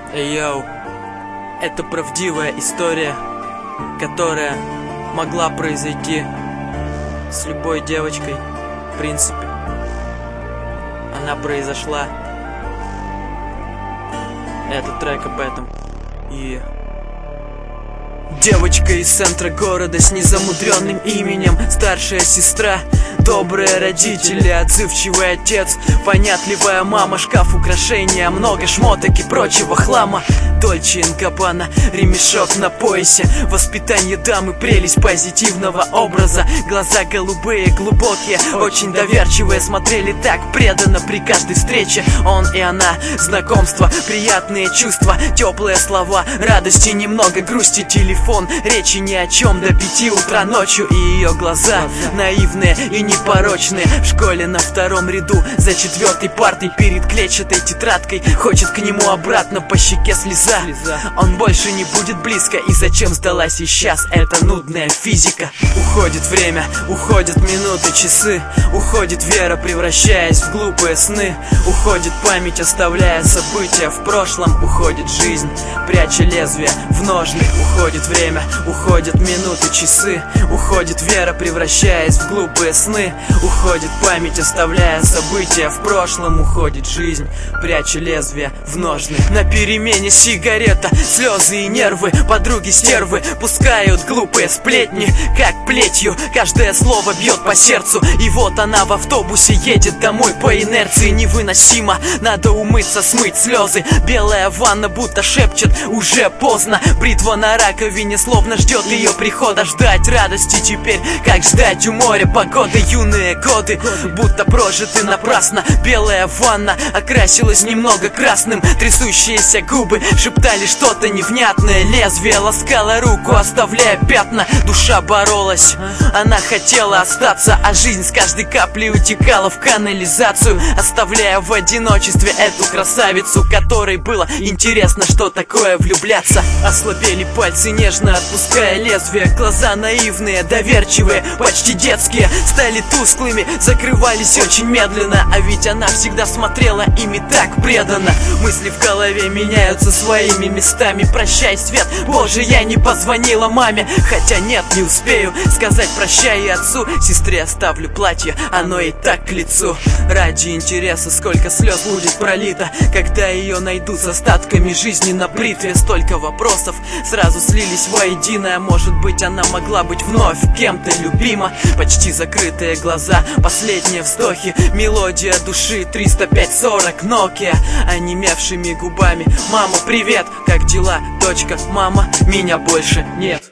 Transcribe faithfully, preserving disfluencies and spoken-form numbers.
Эй, йоу, это правдивая история, которая могла произойти с любой девочкой, в принципе. Она произошла. Этот трек об этом. И... Девочка из центра города с незамудренным именем, старшая сестра, добрые родители, отзывчивый отец, понятливая мама, шкаф украшения, много шмоток и прочего хлама. Дольче энд Габбана, ремешок на поясе, воспитание дамы, прелесть позитивного образа. Глаза голубые, глубокие, очень доверчивые, смотрели так преданно при каждой встрече. Он и она, знакомство, приятные чувства, теплые слова, радости, немного грусти, телефон, речи ни о чем до пяти утра ночью. И ее глаза наивные и непорочные, в школе на втором ряду, за четвертой партой, перед клетчатой тетрадкой, хочет к нему обратно, по щеке слеза. Он больше не будет близко, и зачем сдалась и сейчас эта нудная физика? Уходит время, уходят минуты, часы, уходит вера, превращаясь в глупые сны. Уходит память, оставляя события в прошлом. Уходит жизнь, пряча лезвие в ножны. Уходит время, уходят минуты, часы, уходит вера, превращаясь в глупые сны. Уходит память, оставляя события в прошлом. Уходит жизнь, пряча лезвие в ножны. На перемене сигарета, слезы и нервы, подруги стервы пускают глупые сплетни, как плетью. Каждое слово бьет по сердцу. И вот она в автобусе едет домой по инерции. Невыносимо, надо умыться, смыть слезы. Белая ванна будто шепчет: уже поздно. Бритва на раковине словно ждет ее прихода. Ждать радости теперь, как ждать у моря погоды. Юные годы будто прожиты напрасно. Белая ванна окрасилась немного красным. Трясущиеся губы шептали что-то невнятное. Лезвие ласкало руку, оставляя пятна. Душа боролась, она хотела остаться, а жизнь с каждой каплей утекала в канализацию, оставляя в одиночестве эту красавицу, которой было интересно, что такое влюбляться. Ослабели пальцы, нежно отпуская лезвие. Глаза наивные, доверчивые, почти детские, стали тусклыми, закрывались очень медленно. А ведь она всегда смотрела ими так преданно. Мысли в голове меняются своими местами. Прощай, свет, боже, я не позвонила маме. Хотя нет, не успею сказать прощай и отцу. Сестре оставлю платье, оно и так к лицу. Ради интереса, сколько слез будет пролито, когда ее найдут с остатками жизни на бритве. Столько вопросов сразу слились воедино. Может быть, она могла быть вновь кем-то любима. Почти закрытые глаза, последние вздохи, мелодия души триста пять сорок Nokia. Онемевшими губами: мама, привет, как дела, дочка? Мама, меня больше нет.